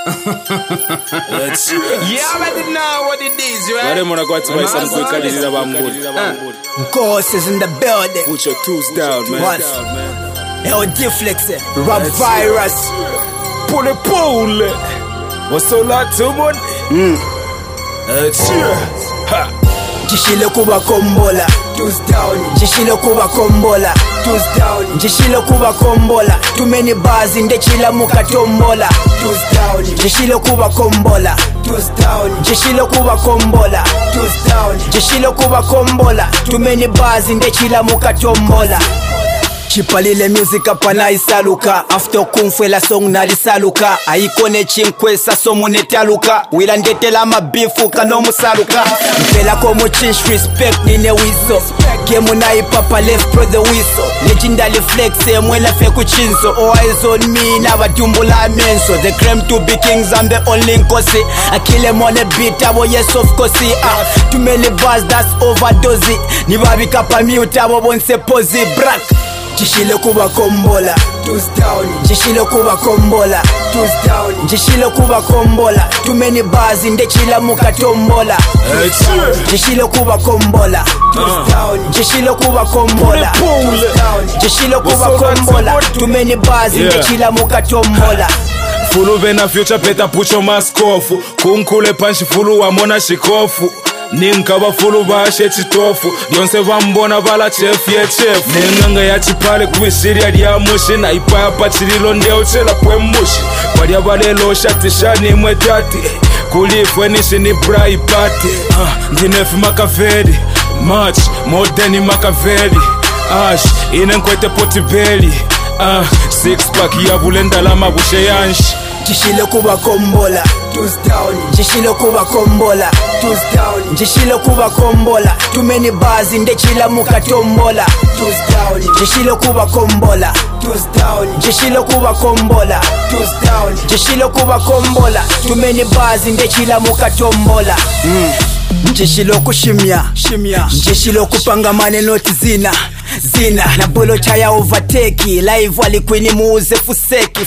Yeah, I didn't know what it is, right? Wale mwana kwa tiba isa mkwekali zila bambuli. Course is in the building. Put your tools down, man. What? LD Flex, Rap Virus. Pole. What's all that to money? Ha. Jishilo kuba kombola, tools down. Jishilo kuba kombola, tools down. Jishilo kuba kombola, too many bars in the chila muka tombola, tools down. Jishilo kuba kombola, tools down. Jishilo kuba kombola, tools down. Jishilo kuba kombola, too many bars in the chila muka tombola. Chipalile music apana isaluka. After kumfwe la song na lisaluka. Aikone chinkwesa somu netaluka. Wila ndetela mabifu kano musaluka. Mpela komu chinch respect nine wiso. Gemu na ipapa left pro the whistle. Legendary flex mwela feku chinso. All eyes on me na wadumbula menso. The creme to be kings I'm the only nkosi. I kill them on the beat abo yes of course. Too many bars that's overdose. Nibabi kapa mute abo bonse posi brak. Jishilo kuba kombola, tools down. Jishilo kuba kombola, tools down. Jishilo kuba kombola, too many bars in the chila muka tombola. Jishilo kuba kombola, tools down. Jishilo kuba kombola, tools down. Jishilo kuba kombola, too many bars in the chila muka tombola. Fulu vena future better put your mask off. Kunkule panchi fulu wa mona shikofu. Ninkaba fulu bashe chitofu. Yonse vambona bala chef ye chef. Nenganga ya chipale kuishiri ya mushi. Na ipapa chirilo ndeo chela kwe mushi. Wadia balelo shati shani mwetati. Kulifwe nishi ni brai party. Ndinefi makaveli. March, modeni makaveli. Ash, inenkwete potibeli. Six pack ya bulenda la mabushe yanshi. Jishilo kuba kombola, tools down. Jishilo kuba kombola, tools down. Jishilo kuba kombola, too many bars in the chila muka tombola, tools down. Jishilo kuba kombola, tools down. Jishilo kuba kombola, tools down. Jishilo kuba kombola, too many bars in the chila muka tombola. Njishilo kushimya, njishilo kupanga maneno zina na bolo chaya overtake. Live walikwini muuze fuseki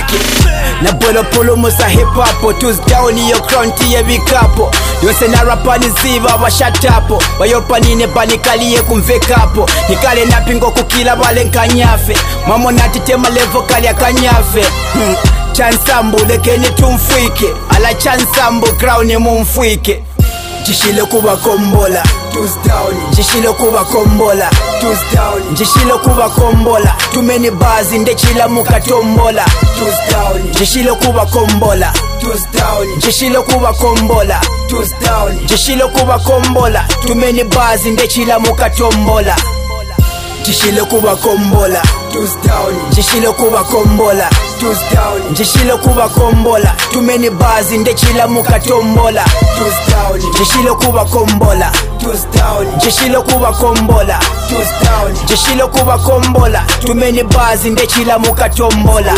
na bolo polo musa hip hop. Tools down your crown tiye vikapo. Yose na rapani ziva washatapo. Wayopanine panikaliye kumvekapo. Nikale na pingo kukila wale nkanyafe. Mamo natitema levo kali ya kanyafe. Chansambu lekeni tumfwike. Ala chansambu crown mumfwike. Jishilo kuba kombola, tools down. Jishilo kuba kombola, tools down. Jishilo kuba kombola, too many bars in the chila muka tombola, tools down. Jishilo kuba kombola, tools down. Jishilo kuba kombola, tools down. Jishilo kuba kombola, too many bars in the chila muka tombola. Jishilo kuba kombola, tools down. Jishilo kuba kombola, tools down. Jishilo kuba kombola, too many bars in the chila muka tombola, tools down. Jishilo kuba kombola, tools down. Jishilo kuba kombola, tools down. Jishilo kuba kombola, too many bars in the chila muka tombola.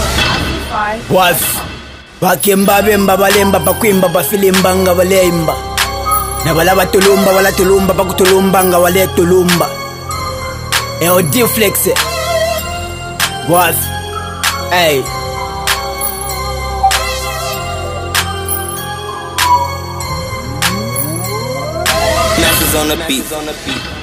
Was bakemba bemba balemba bakwimba bafilimba nga balemba. Na balaba tulumba wala tulumba bakutulumba nga wale tulumba. LD Flex was hey. Masses on the beat.